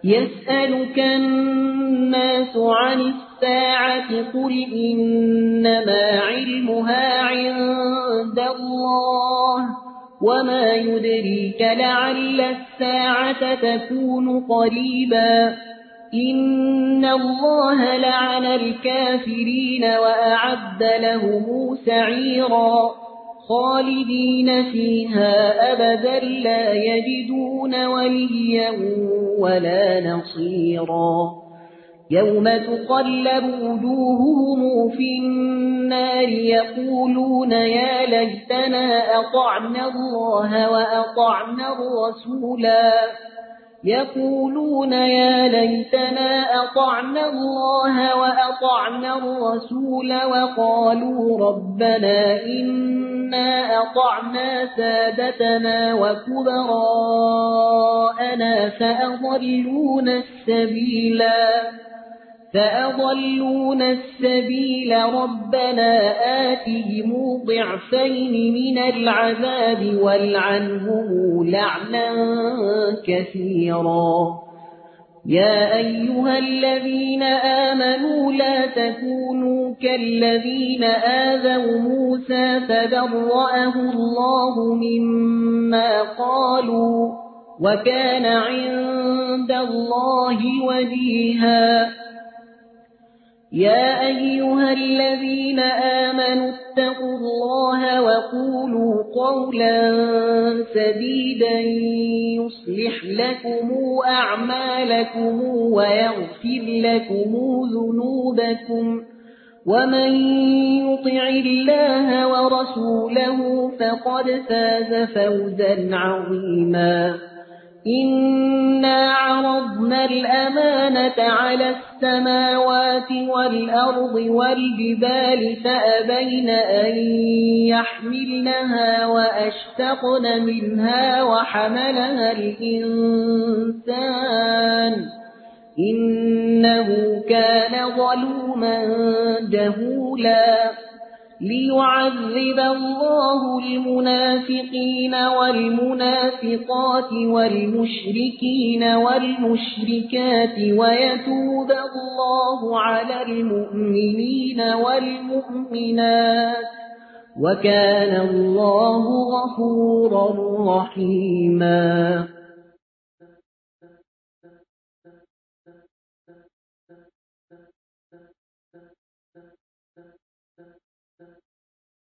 يسألك الناس عن الساعة قل إنما علمها عند الله وما يدريك لعل الساعة تكون قريبا إن الله لعن الكافرين وأعد لهم سعيرا خالدين فيها أبدا لا يجدون وليا ولا نصيرا يوم تقلب وجوههم في النار يقولون يا ليتنا أطعنا الله وأطعنا الرسولا يقولون يا ليتنا أطعنا الله وأطعنا الرسول وقالوا ربنا إنا أطعنا سادتنا وكبراءنا فأضلون السبيل ربنا آتهم ضعفين من العذاب والعنهم لعنا كثيرا يا أيها الذين آمنوا لا تكونوا كالذين آذوا موسى فبرأه الله مما قالوا وكان عند الله وجيها يا أيها الذين آمنوا اتقوا الله وقولوا قولا سديدا يصلح لكم أعمالكم ويغفر لكم ذنوبكم ومن يطع الله ورسوله فقد فاز فوزا عظيما إنا عرضنا الأمانة على السماوات والأرض والجبال فأبين أن يحملنها وأشفقن منها وحملها الإنسان إنه كان ظلوما جهولا ليعذب الله المنافقين والمنافقات والمشركين والمشركات ويتوب الله على المؤمنين والمؤمنات وكان الله غفورا رحيما